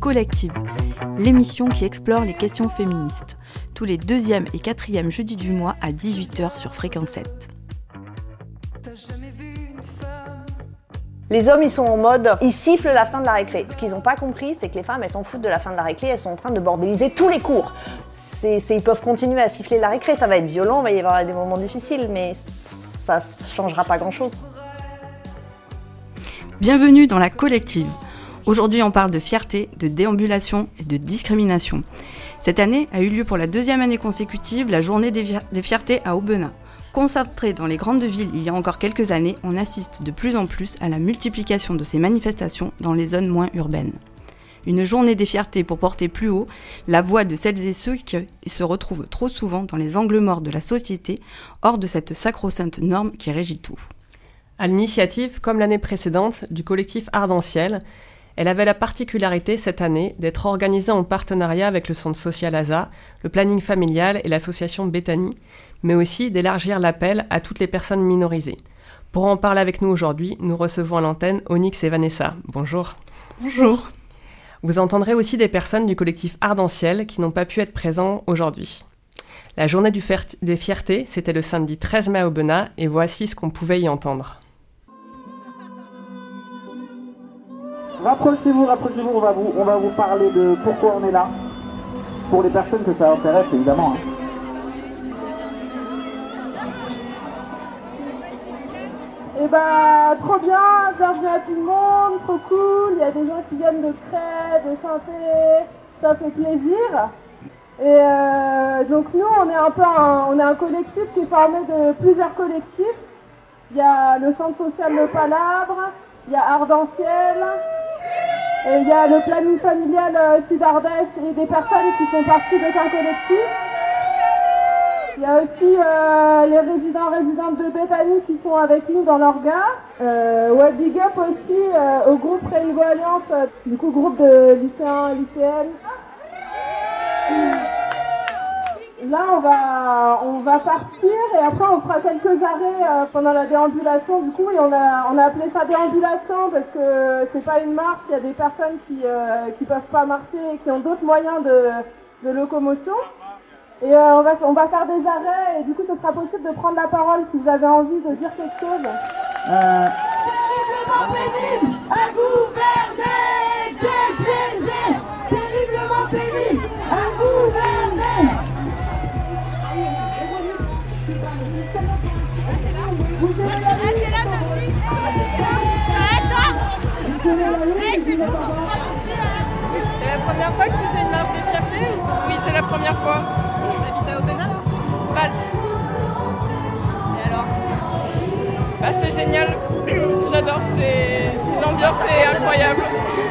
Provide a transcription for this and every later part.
Collective, l'émission qui explore les questions féministes, tous les 2e et 4e jeudis du mois à 18h sur Fréquence 7. Les hommes, ils sont en mode, ils sifflent la fin de la récré. Ce qu'ils n'ont pas compris, c'est que les femmes, elles s'en foutent de la fin de la récré, elles sont en train de bordéliser tous les cours. Ils peuvent continuer à siffler la récré, ça va être violent, il va y avoir des moments difficiles, mais ça ne changera pas grand-chose. Bienvenue dans la Collective. Aujourd'hui, on parle de fierté, de déambulation et de discrimination. Cette année a eu lieu pour la 2e année consécutive la journée des fiertés à Aubenas. Concentrée dans les grandes villes il y a encore quelques années, on assiste de plus en plus à la multiplication de ces manifestations dans les zones moins urbaines. Une journée des fiertés pour porter plus haut la voix de celles et ceux qui se retrouvent trop souvent dans les angles morts de la société, hors de cette sacro-sainte norme qui régit tout. À l'initiative, comme l'année précédente, du collectif Arc-en-Ciel, elle avait la particularité cette année d'être organisée en partenariat avec le Centre social ASA, le planning familial et l'association Béthanie, mais aussi d'élargir l'appel à toutes les personnes minorisées. Pour en parler avec nous aujourd'hui, nous recevons à l'antenne Onyx et Vanessa. Bonjour. Bonjour. Vous entendrez aussi des personnes du collectif Arc-en-Ciel qui n'ont pas pu être présents aujourd'hui. La journée des fiertés, c'était le samedi 13 mai à Aubenas et voici ce qu'on pouvait y entendre. Rapprochez-vous, on va vous parler de pourquoi on est là, pour les personnes que ça intéresse évidemment. Et bah trop bien, bienvenue à tout le monde, trop cool, il y a des gens qui viennent de Crède, de Saint-Thé, ça fait plaisir. Et donc nous on est un collectif qui est formé de plusieurs collectifs. Il y a le Centre social Le Palabre, il y a Arc-en-Ciel, et il y a le planning familial Sud-Ardèche et des personnes qui font partie de un collectif. Il y a aussi les résidents de Béthanie qui sont avec nous dans l'orga. Ouais, big up aussi au groupe Réunion Alliance, du coup groupe de lycéens et lycéennes. Là on va partir et après on fera quelques arrêts pendant la déambulation du coup, et on a appelé ça déambulation parce que c'est pas une marche, il y a des personnes qui peuvent pas marcher et qui ont d'autres moyens de locomotion. Et on va faire des arrêts et du coup ce sera possible de prendre la parole si vous avez envie de dire quelque chose. Terriblement pénible à gouverner, DPG. Terriblement pénible à gouverner. C'est là dessus. C'est la première fois que tu fais une marche de fierté ou... Oui, c'est la première fois. T'habites à Aubenas ? Vals. Et alors ? Bah, c'est génial. J'adore. L'ambiance est incroyable.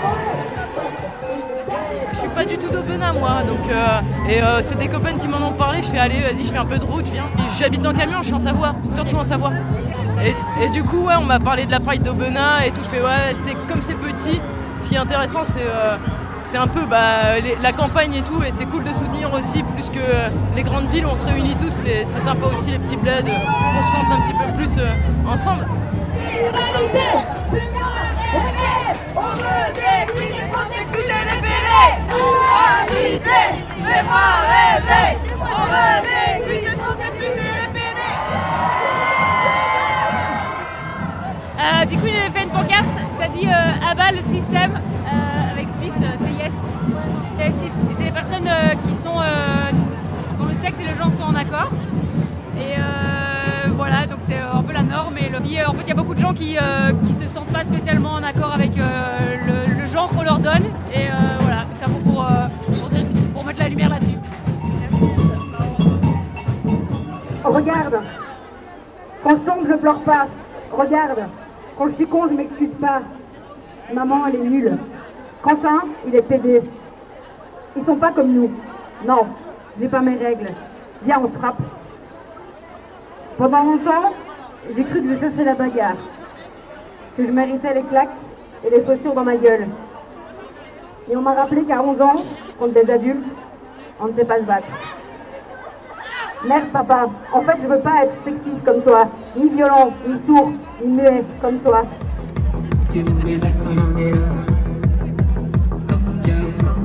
Je suis pas du tout d'Aubenas moi, donc c'est des copains qui m'en ont parlé. Je fais allez, vas-y, je fais un peu de route, je viens. Et j'habite en camion, je suis en Savoie, surtout en Savoie. Et du coup, ouais, on m'a parlé de la Pride d'Aubenas et tout. Je fais ouais, c'est comme c'est petit. Ce qui est intéressant, c'est un peu la campagne et tout, et c'est cool de soutenir aussi, plus que les grandes villes, on se réunit tous, c'est sympa aussi les petits bleds, qu'on se sente un petit peu plus ensemble. On veut des cuits, il faut écouter les bélés. Égalité, fais-moi rêver. On veut des cuits, il faut écouter les bélés. Du coup, j'avais fait une pancarte, ça dit abat le système avec 6, c'est yes. Et 6, c'est les personnes dont le sexe et le genre sont en accord. Et voilà, donc c'est un peu la norme. Et en fait, il y a beaucoup de gens qui se sentent pas spécialement en accord avec le genre qu'on leur donne. Et voilà, c'est un peu pour mettre la lumière là-dessus. Oh, regarde, quand je tombe, je pleure pas. Regarde, quand je suis con, je m'excuse pas. Maman, elle est nulle. Quentin, il est pédé. Ils sont pas comme nous. Non, j'ai pas mes règles. Viens, on se frappe. Pendant longtemps, j'ai cru que je cherchais la bagarre. Que je méritais les claques et les chaussures dans ma gueule. Et on m'a rappelé qu'à 11 ans, contre des adultes, on ne sait pas se battre. Merde, papa, en fait, je veux pas être sexiste comme toi, ni violent, ni sourd, ni muet comme toi. Tu voulais être l'un des leurs.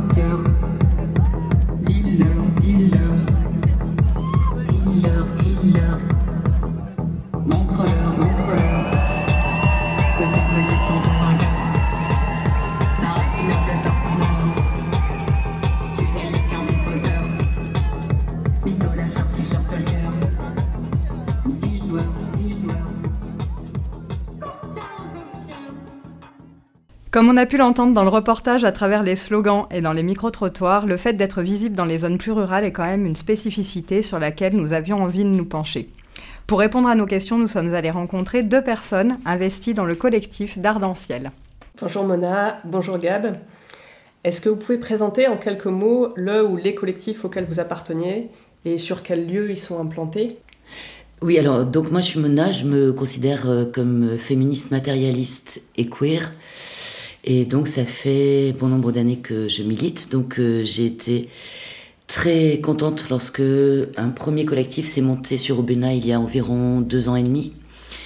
Comme on a pu l'entendre dans le reportage à travers les slogans et dans les micro-trottoirs, le fait d'être visible dans les zones plus rurales est quand même une spécificité sur laquelle nous avions envie de nous pencher. Pour répondre à nos questions, nous sommes allés rencontrer 2 personnes investies dans le collectif d'Ardantiel. Bonjour Mona, bonjour Gab. Est-ce que vous pouvez présenter en quelques mots le ou les collectifs auxquels vous apparteniez et sur quels lieux ils sont implantés ? Oui, alors, donc moi je suis Mona, je me considère comme féministe matérialiste et queer. Et donc ça fait bon nombre d'années que je milite, donc j'ai été très contente lorsque un premier collectif s'est monté sur Aubenas il y a environ 2 ans et demi.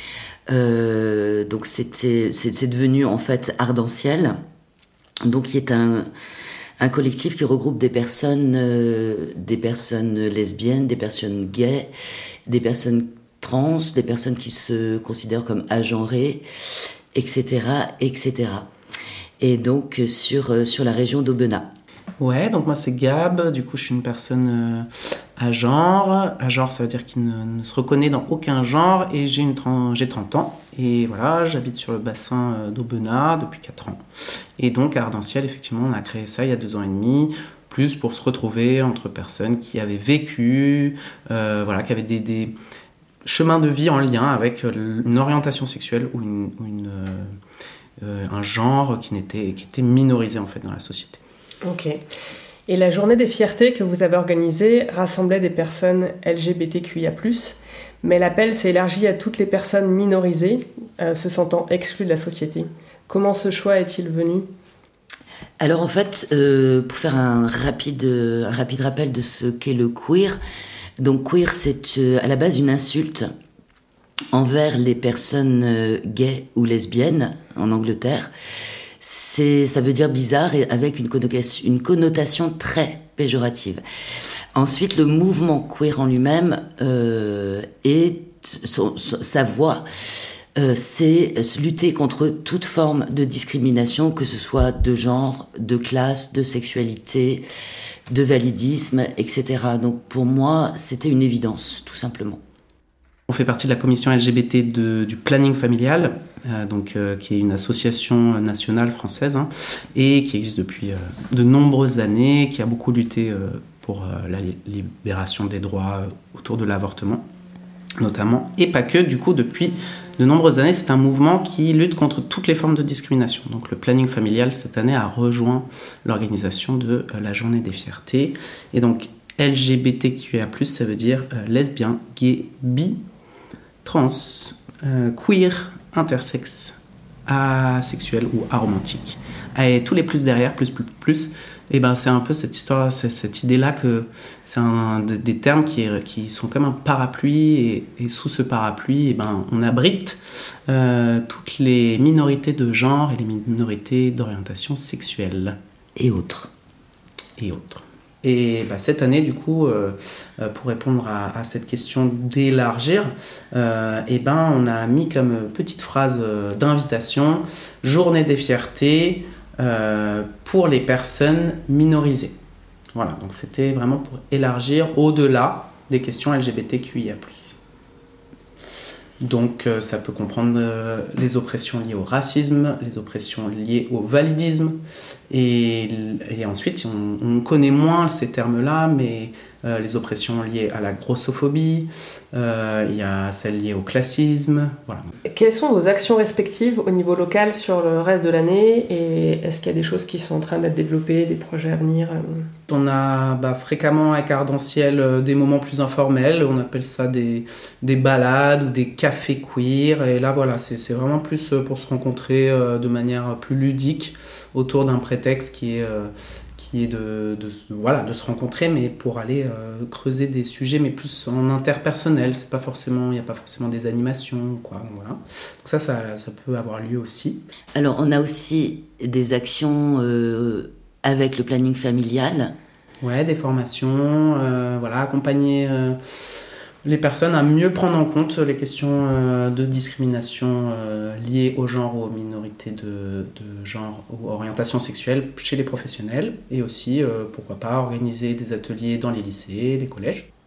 Donc c'est devenu en fait Ardantiel, donc qui est un collectif qui regroupe des personnes lesbiennes, des personnes gays, des personnes trans, des personnes qui se considèrent comme agenrées, etc., etc. Et donc sur la région d'Aubenas. Ouais, donc moi c'est Gab, du coup je suis une personne à genre. À genre, ça veut dire qu'il ne se reconnaît dans aucun genre, et j'ai 30 ans. Et voilà, j'habite sur le bassin d'Aubenas depuis 4 ans. Et donc à Ardantiel, effectivement, on a créé ça il y a 2 ans et demi, plus pour se retrouver entre personnes qui avaient vécu, qui avaient des chemins de vie en lien avec une orientation sexuelle ou un genre qui était minorisé en fait dans la société. Ok. Et la journée des fiertés que vous avez organisée rassemblait des personnes LGBTQIA+, mais l'appel s'est élargi à toutes les personnes minorisées, se sentant exclues de la société. Comment ce choix est-il venu ? Alors en fait, pour faire un rapide rappel de ce qu'est le queer, donc queer c'est à la base une insulte envers les personnes gays ou lesbiennes en Angleterre. Ça veut dire bizarre et avec une connotation très péjorative. Ensuite, le mouvement queer en lui-même sa voix, c'est lutter contre toute forme de discrimination, que ce soit de genre, de classe, de sexualité, de validisme, etc. Donc pour moi, c'était une évidence, tout simplement. On fait partie de la commission LGBT du planning familial, qui est une association nationale française et qui existe depuis de nombreuses années, qui a beaucoup lutté pour la libération des droits autour de l'avortement, notamment, et pas que. Du coup, depuis de nombreuses années, c'est un mouvement qui lutte contre toutes les formes de discrimination. Donc le planning familial, cette année, a rejoint l'organisation de la Journée des fiertés. Et donc LGBTQIA+, ça veut dire lesbien, gay, bi, trans, queer, intersexe, asexuel ou aromantique. Et tous les plus derrière, plus, et ben c'est un peu cette histoire, cette idée-là que c'est des termes qui sont comme un parapluie, et sous ce parapluie, et ben on abrite toutes les minorités de genre et les minorités d'orientation sexuelle. Et autres. Et cette année, du coup, pour répondre à cette question d'élargir, on a mis comme petite phrase d'invitation « Journée des fiertés pour les personnes minorisées ». Voilà, donc c'était vraiment pour élargir au-delà des questions LGBTQIA+. Donc ça peut comprendre les oppressions liées au racisme, les oppressions liées au validisme, et ensuite on connaît moins ces termes-là, mais les oppressions liées à la grossophobie, il y a celles liées au classisme, voilà. Quelles sont vos actions respectives au niveau local sur le reste de l'année, et est-ce qu'il y a des choses qui sont en train d'être développées, des projets à venir ? On a fréquemment avec Ardantiel des moments plus informels, on appelle ça des balades ou des cafés queer, et là voilà, c'est vraiment plus pour se rencontrer de manière plus ludique autour d'un prétexte qui est de se rencontrer, mais pour aller creuser des sujets, mais plus en interpersonnel. Il n'y a pas forcément des animations, quoi. Voilà. Donc ça peut avoir lieu aussi. Alors on a aussi des actions avec le planning familial. Ouais, des formations, accompagner les personnes à mieux prendre en compte les questions de discrimination liées au genre ou aux minorités de genre ou orientation sexuelle chez les professionnels, et aussi, pourquoi pas, organiser des ateliers dans les lycées, les collèges.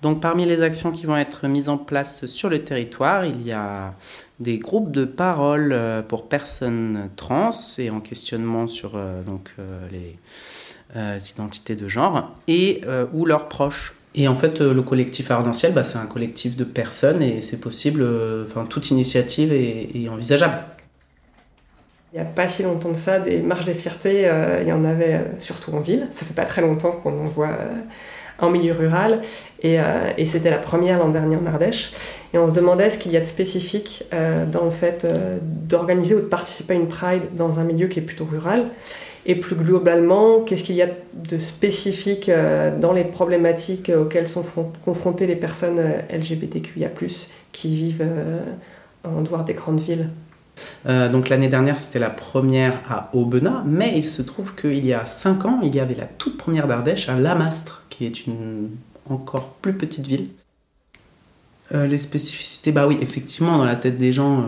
Donc parmi les actions qui vont être mises en place sur le territoire, il y a des groupes de parole pour personnes trans et en questionnement sur les identités de genre et ou leurs proches. Et en fait, le collectif Ardentiel, c'est un collectif de personnes et c'est possible, toute initiative est envisageable. Il n'y a pas si longtemps que ça, des marches des fiertés, il y en avait surtout en ville. Ça fait pas très longtemps qu'on en voit en milieu rural. Et c'était la première l'an dernier en Ardèche. Et on se demandait ce qu'il y a de spécifique dans le fait d'organiser ou de participer à une Pride dans un milieu qui est plutôt rural. Et plus globalement, qu'est-ce qu'il y a de spécifique dans les problématiques auxquelles sont confrontées les personnes LGBTQIA+, qui vivent en dehors des grandes villes? Donc l'année dernière, c'était la première à Aubenas, mais il se trouve qu'il y a 5 ans, il y avait la toute première d'Ardèche à Lamastre, qui est une encore plus petite ville. Les spécificités, oui, effectivement, dans la tête des gens...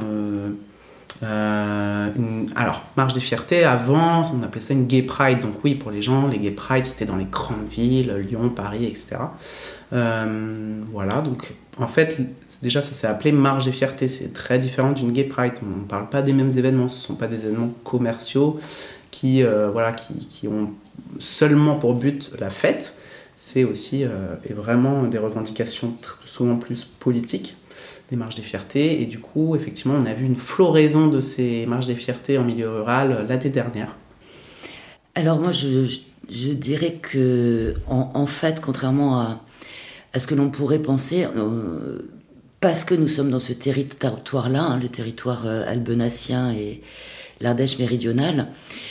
alors, marche des fiertés, avant, on appelait ça une gay pride. Donc oui, pour les gens, les gay pride, c'était dans les grandes villes, Lyon, Paris, etc. Voilà, donc en fait, déjà, ça s'est appelé marche des fiertés. C'est très différent d'une gay pride. On ne parle pas des mêmes événements. Ce ne sont pas des événements commerciaux qui ont seulement pour but la fête. C'est aussi et vraiment des revendications souvent plus politiques. Des marches des fiertés, et du coup, effectivement, on a vu une floraison de ces marches des fiertés en milieu rural l'année dernière. Alors moi, je dirais que, en fait, contrairement à ce que l'on pourrait penser, parce que nous sommes dans ce territoire-là, le territoire albenassien et l'Ardèche méridionale,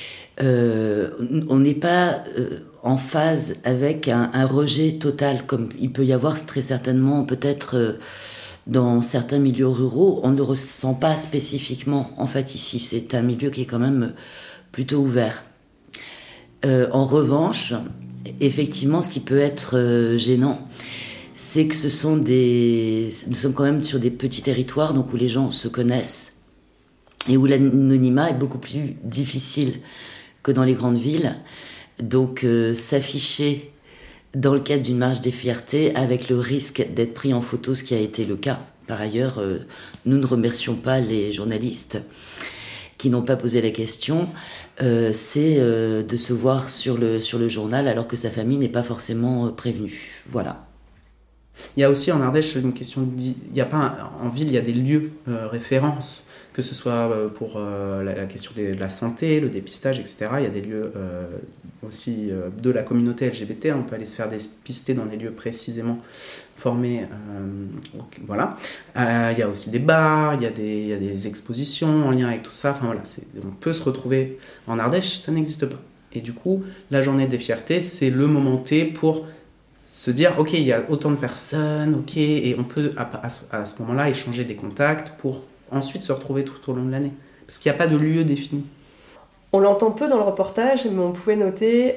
on n'est pas en phase avec un rejet total, comme il peut y avoir très certainement peut-être... dans certains milieux ruraux, on ne le ressent pas spécifiquement. En fait, ici, c'est un milieu qui est quand même plutôt ouvert. En revanche, effectivement, ce qui peut être gênant, c'est que nous sommes quand même sur des petits territoires, donc où les gens se connaissent et où l'anonymat est beaucoup plus difficile que dans les grandes villes. Donc, s'afficher dans le cadre d'une marche des fiertés, avec le risque d'être pris en photo, ce qui a été le cas. Par ailleurs, nous ne remercions pas les journalistes qui n'ont pas posé la question. C'est de se voir sur le journal alors que sa famille n'est pas forcément prévenue. Voilà. Il y a aussi en Ardèche une question, en ville, il y a des lieux références, que ce soit pour la question de la santé, le dépistage, etc. Il y a des lieux aussi de la communauté LGBT, on peut aller se faire dépister dans des lieux précisément formés. Voilà. Il y a aussi des bars, il y a des expositions en lien avec tout ça. Enfin voilà, on peut se retrouver en Ardèche, ça n'existe pas. Et du coup, la journée des fiertés, c'est le moment T pour se dire, ok, il y a autant de personnes, ok, et on peut à ce moment-là échanger des contacts pour ensuite se retrouver tout au long de l'année. Parce qu'il n'y a pas de lieu défini. On l'entend peu dans le reportage, mais on pouvait noter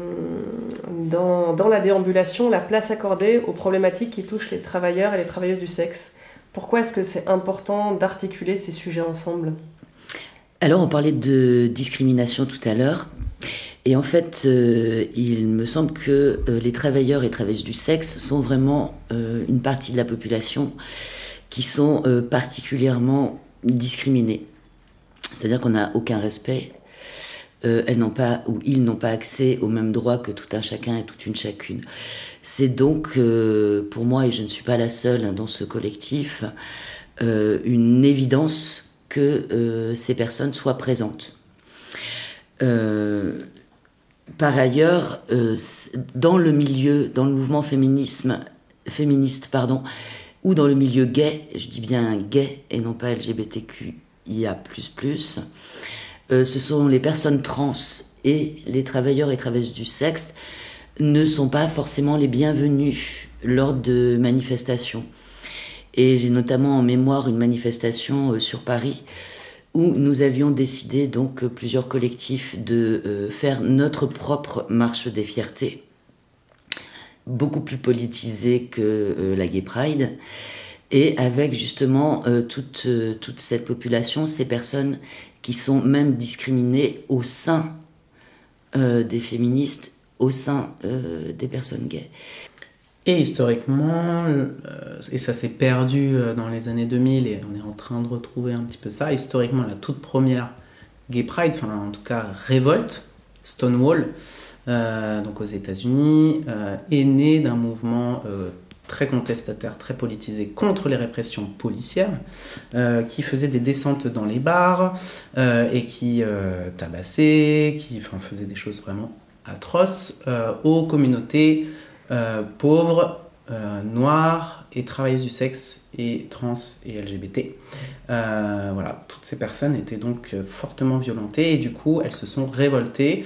dans la déambulation la place accordée aux problématiques qui touchent les travailleurs et les travailleuses du sexe. Pourquoi est-ce que c'est important d'articuler ces sujets ensemble ? Alors, on parlait de discrimination tout à l'heure. Et en fait, il me semble que les travailleurs et travailleuses du sexe sont vraiment une partie de la population qui sont particulièrement discriminés. C'est-à-dire qu'on n'a aucun respect. Elles n'ont pas, ou ils n'ont pas accès aux mêmes droits que tout un chacun et toute une chacune. C'est donc, pour moi, et je ne suis pas la seule dans ce collectif, une évidence que ces personnes soient présentes. Par ailleurs, dans le mouvement féministe, ou dans le milieu gay, je dis bien gay et non pas LGBTQIA++, ce sont les personnes trans et les travailleurs et travailleuses du sexe ne sont pas forcément les bienvenus lors de manifestations. Et j'ai notamment en mémoire une manifestation sur Paris où nous avions décidé, donc plusieurs collectifs, de faire notre propre marche des fiertés, beaucoup plus politisée que la Gay Pride, et avec justement toute cette population, ces personnes qui sont même discriminées au sein des féministes, au sein des personnes gays. Et historiquement, et ça s'est perdu dans les années 2000 et on est en train de retrouver un petit peu ça, historiquement la toute première Gay Pride, enfin en tout cas révolte, Stonewall, donc aux États-Unis, est née d'un mouvement très contestataire, très politisé contre les répressions policières, qui faisait des descentes dans les bars et qui tabassait, qui faisait des choses vraiment atroces aux communautés pauvres, noires et travailleuses du sexe et trans et LGBT. Voilà, toutes ces personnes étaient donc fortement violentées et du coup elles se sont révoltées.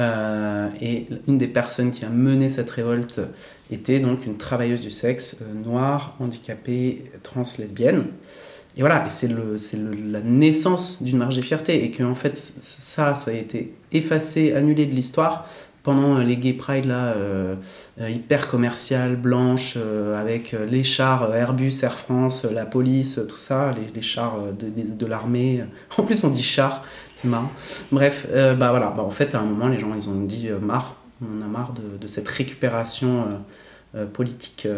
Et une des personnes qui a mené cette révolte était donc une travailleuse du sexe noire, handicapée, trans, lesbienne. Et voilà, et c'est la naissance d'une marche des fiertés et que en fait ça a été effacé, annulé de l'histoire pendant les Gay Pride là, hyper commerciales, blanches, avec les chars Airbus, Air France, la police, tout ça, les chars de l'armée. En plus on dit chars, c'est marrant. Bref, voilà, en fait à un moment les gens ils ont dit marre, on a marre de cette récupération politique.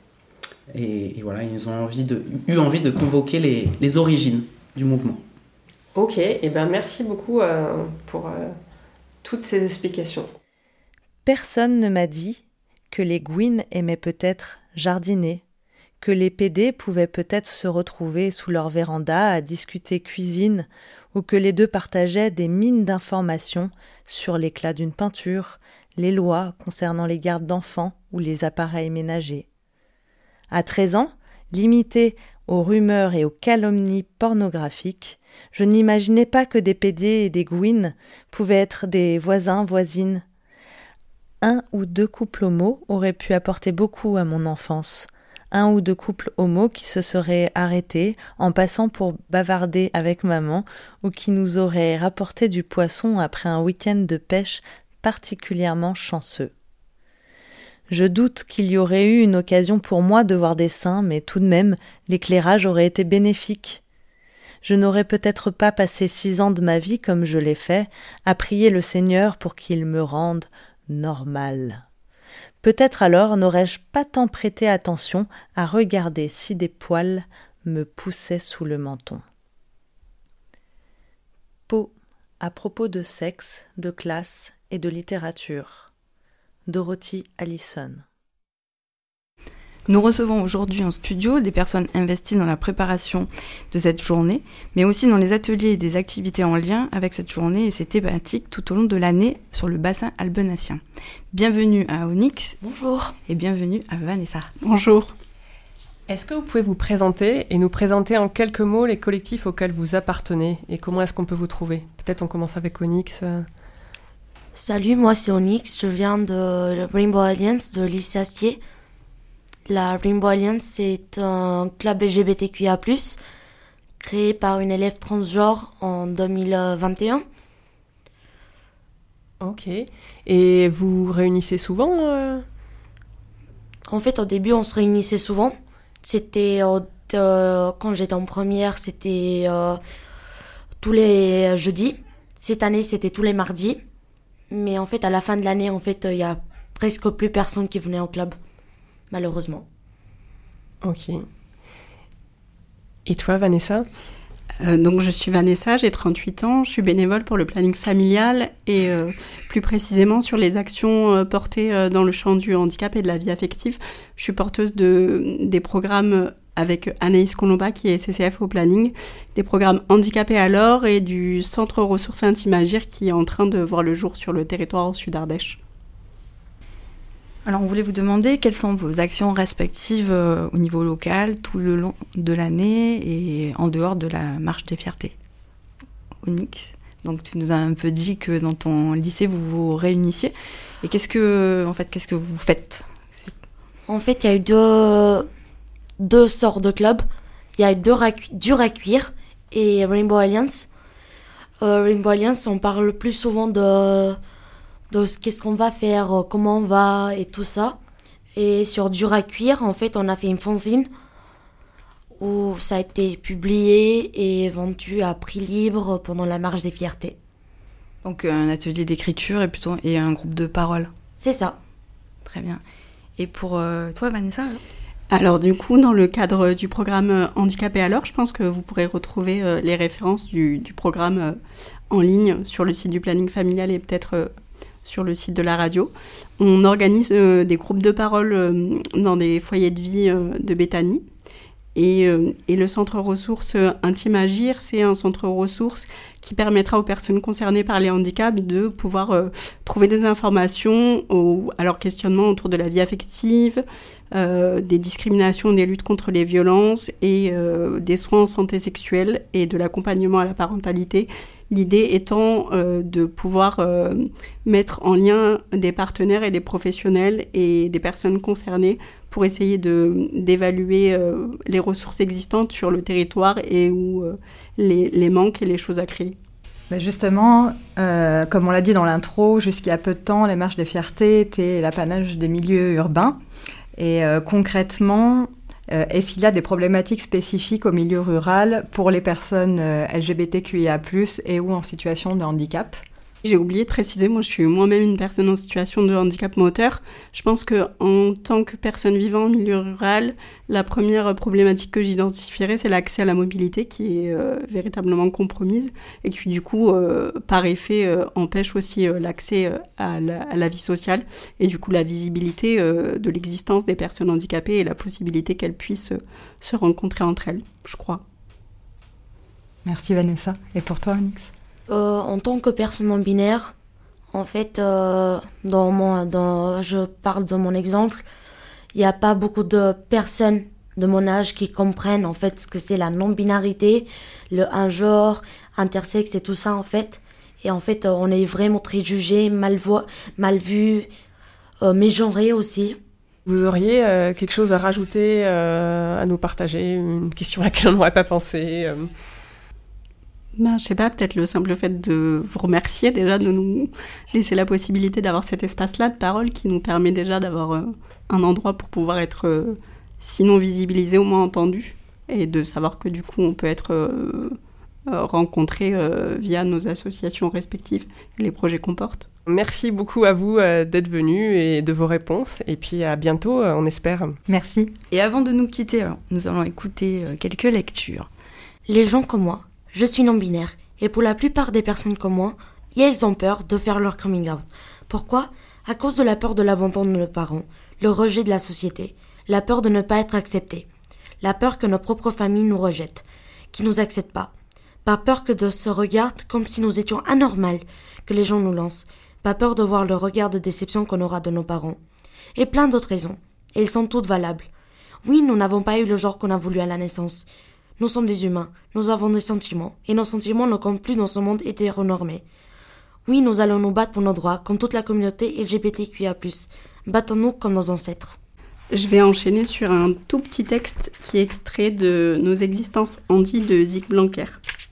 Et voilà, ils ont eu envie de convoquer les origines du mouvement. Ok, et merci beaucoup pour toutes ces explications. Personne ne m'a dit que les Gwyn aimaient peut-être jardiner, que les PD pouvaient peut-être se retrouver sous leur véranda à discuter cuisine, ou que les deux partageaient des mines d'informations sur l'éclat d'une peinture, les lois concernant les gardes d'enfants ou les appareils ménagers. À 13 ans, limité aux rumeurs et aux calomnies pornographiques, je n'imaginais pas que des PD et des Gwyn pouvaient être des voisins-voisines. Un ou deux couples homo auraient pu apporter beaucoup à mon enfance. Un ou deux couples homo qui se seraient arrêtés en passant pour bavarder avec maman ou qui nous auraient rapporté du poisson après un week-end de pêche particulièrement chanceux. Je doute qu'il y aurait eu une occasion pour moi de voir des seins, mais tout de même, l'éclairage aurait été bénéfique. Je n'aurais peut-être pas passé 6 ans de ma vie comme je l'ai fait, à prier le Seigneur pour qu'il me rende normal. Peut-être alors n'aurais-je pas tant prêté attention à regarder si des poils me poussaient sous le menton. Pau, à propos de sexe, de classe et de littérature. Dorothy Allison. Nous recevons aujourd'hui en studio des personnes investies dans la préparation de cette journée, mais aussi dans les ateliers et des activités en lien avec cette journée et ses thématiques tout au long de l'année sur le bassin albenassien. Bienvenue à Onyx. Bonjour. Et bienvenue à Vanessa. Bonjour. Est-ce que vous pouvez vous présenter et nous présenter en quelques mots les collectifs auxquels vous appartenez et comment est-ce qu'on peut vous trouver ? Peut-être on commence avec Onyx. Salut, moi c'est Onyx, je viens de Rainbow Alliance de lycée Astier. La Rainbow Alliance, c'est un club LGBTQIA+, créé par une élève transgenre en 2021. Ok. Et vous réunissez souvent En fait, au début, on se réunissait souvent. C'était quand j'étais en première, c'était tous les jeudis. Cette année, c'était tous les mardis. Mais en fait, à la fin de l'année, il y a presque plus personne qui venait au club. Malheureusement. Ok. Et toi, Vanessa ? Donc, je suis Vanessa, j'ai 38 ans, je suis bénévole pour le planning familial et plus précisément sur les actions portées dans le champ du handicap et de la vie affective. Je suis porteuse des programmes avec Anaïs Colomba qui est CCF au planning, des programmes handicapés alors et du centre ressources intimes Agir qui est en train de voir le jour sur le territoire au Sud-Ardèche. Alors, on voulait vous demander quelles sont vos actions respectives au niveau local, tout le long de l'année et en dehors de la marche des fiertés. Onyx, donc tu nous as un peu dit que dans ton lycée, vous vous réunissiez. Et qu'est-ce que vous faites ? En fait, il y a eu deux sortes de clubs. Il y a eu Dur à cuire et Rainbow Alliance. Rainbow Alliance, on parle plus souvent de qu'est-ce qu'on va faire, comment on va et tout ça. Et sur Dur à cuire, en fait, on a fait une fanzine où ça a été publié et vendu à prix libre pendant la marche des fiertés. Donc un atelier d'écriture et un groupe de parole. C'est ça. Très bien. Et pour toi, Vanessa Alors du coup, dans le cadre du programme Handicapés à l'heure, je pense que vous pourrez retrouver les références du programme en ligne sur le site du planning familial et peut-être sur le site de la radio. On organise des groupes de parole dans des foyers de vie de Béthanie. Et le centre ressources Intime Agir, c'est un centre ressources qui permettra aux personnes concernées par les handicaps de pouvoir trouver des informations à leur questionnement autour de la vie affective, des discriminations, des luttes contre les violences et des soins en santé sexuelle et de l'accompagnement à la parentalité. L'idée étant de pouvoir mettre en lien des partenaires et des professionnels et des personnes concernées pour essayer d'évaluer les ressources existantes sur le territoire et où les manques et les choses à créer. Mais justement, comme on l'a dit dans l'intro, jusqu'il y a peu de temps, les marches des fiertés étaient l'apanage des milieux urbains. Et concrètement, est-ce qu'il y a des problématiques spécifiques au milieu rural pour les personnes LGBTQIA+, et ou en situation de handicap ? J'ai oublié de préciser, moi je suis moi-même une personne en situation de handicap moteur. Je pense qu'en tant que personne vivant en milieu rural, la première problématique que j'identifierais, c'est l'accès à la mobilité qui est véritablement compromise et qui du coup, par effet, empêche aussi l'accès à la vie sociale et du coup la visibilité de l'existence des personnes handicapées et la possibilité qu'elles puissent se rencontrer entre elles, je crois. Merci Vanessa. Et pour toi, Onyx ? En tant que personne non binaire, en fait, je parle de mon exemple, il n'y a pas beaucoup de personnes de mon âge qui comprennent en fait ce que c'est la non-binarité, le un genre, intersexe et tout ça en fait. Et en fait, on est vraiment très jugé, mal vu, mégenré aussi. Vous auriez quelque chose à rajouter, à nous partager, une question à laquelle on n'aurait pas pensé Je sais pas, peut-être le simple fait de vous remercier déjà de nous laisser la possibilité d'avoir cet espace-là de parole qui nous permet déjà d'avoir un endroit pour pouvoir être sinon visibilisé, au moins entendu, et de savoir que du coup on peut être rencontré via nos associations respectives et les projets qu'on porte. Merci beaucoup à vous d'être venus et de vos réponses, et puis à bientôt, on espère. Merci. Et avant de nous quitter, alors, nous allons écouter quelques lectures. Les gens comme moi, je suis non-binaire, et pour la plupart des personnes comme moi, elles ont peur de faire leur coming out. Pourquoi ? À cause de la peur de l'abandon de nos parents, le rejet de la société, la peur de ne pas être acceptés, la peur que nos propres familles nous rejettent, qui nous acceptent pas peur que de se regarder comme si nous étions anormales, que les gens nous lancent, pas peur de voir le regard de déception qu'on aura de nos parents. Et plein d'autres raisons, et elles sont toutes valables. Oui, nous n'avons pas eu le genre qu'on a voulu à la naissance. Nous sommes des humains, nous avons des sentiments, et nos sentiments ne comptent plus dans ce monde hétéronormé. Oui, nous allons nous battre pour nos droits, comme toute la communauté LGBTQIA+. Battons-nous comme nos ancêtres. Je vais enchaîner sur un tout petit texte qui est extrait de Nos existences handies de Zig Blanquer.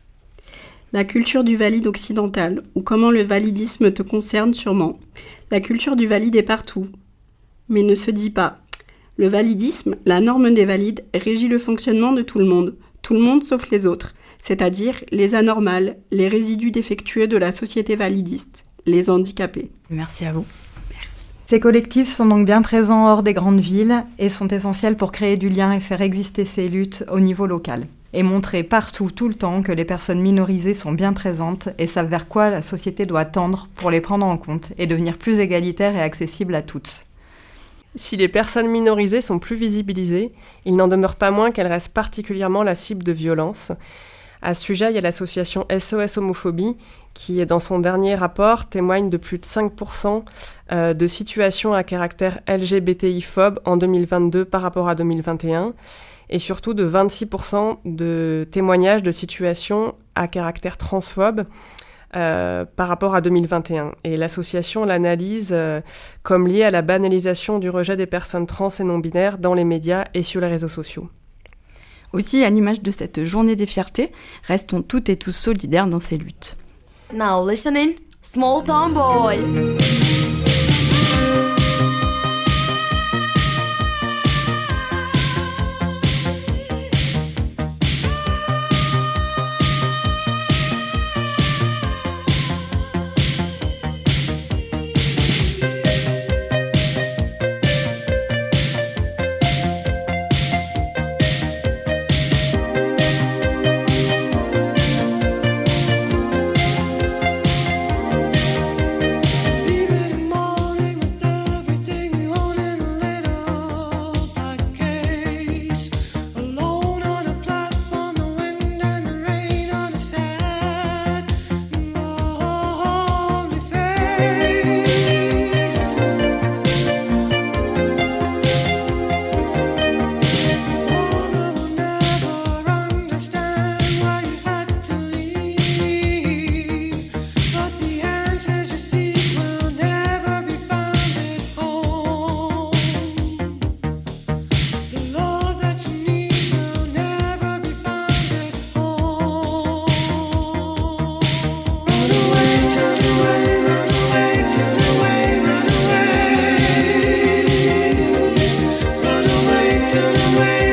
La culture du valide occidental, ou comment le validisme te concerne sûrement. La culture du valide est partout, mais ne se dit pas. Le validisme, la norme des valides, régit le fonctionnement de tout le monde sauf les autres, c'est-à-dire les anormales, les résidus défectueux de la société validiste, les handicapés. Merci à vous. Merci. Ces collectifs sont donc bien présents hors des grandes villes et sont essentiels pour créer du lien et faire exister ces luttes au niveau local. Et montrer partout, tout le temps, que les personnes minorisées sont bien présentes et savent vers quoi la société doit tendre pour les prendre en compte et devenir plus égalitaire et accessible à toutes. Si les personnes minorisées sont plus visibilisées, il n'en demeure pas moins qu'elles restent particulièrement la cible de violences. À ce sujet, il y a l'association SOS Homophobie qui, dans son dernier rapport, témoigne de plus de 5% de situations à caractère LGBTI-phobe en 2022 par rapport à 2021, et surtout de 26% de témoignages de situations à caractère transphobe par rapport à 2021. Et l'association l'analyse comme liée à la banalisation du rejet des personnes trans et non-binaires dans les médias et sur les réseaux sociaux. Aussi, à l'image de cette journée des fiertés, restons toutes et tous solidaires dans ces luttes. Now listening, Small Town Boy. turn away.